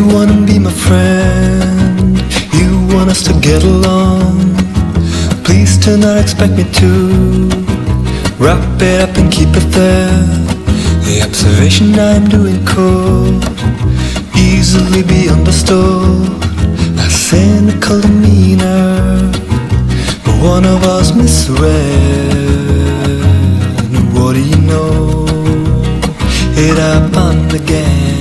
wanna be my friend, you want us to get along. Please do not expect me to wrap it up and keep it there. The observation I'm doing could easily be understood. A cynical demeanor, but one of us misread. What do you know? It happened again.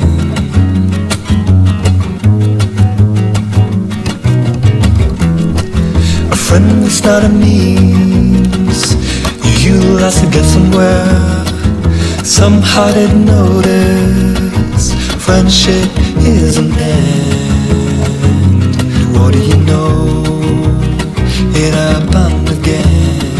A friend is not a means you utilize to get somewhere. Somehow didn't notice friendship is an end. What do you know? It happened again.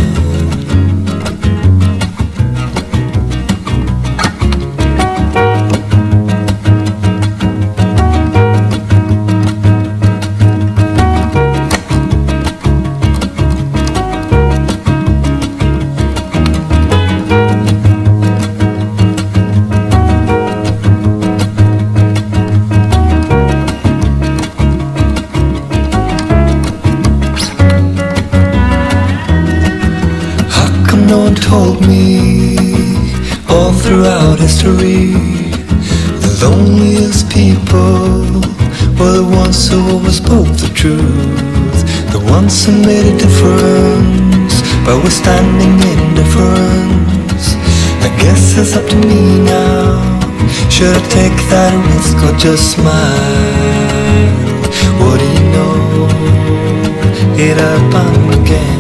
No one told me all throughout history the loneliest people were the ones who always spoke the truth, the ones who made a difference by withstanding indifference. I guess it's up to me now. Should I take that risk or just smile? What do you know? It happened again.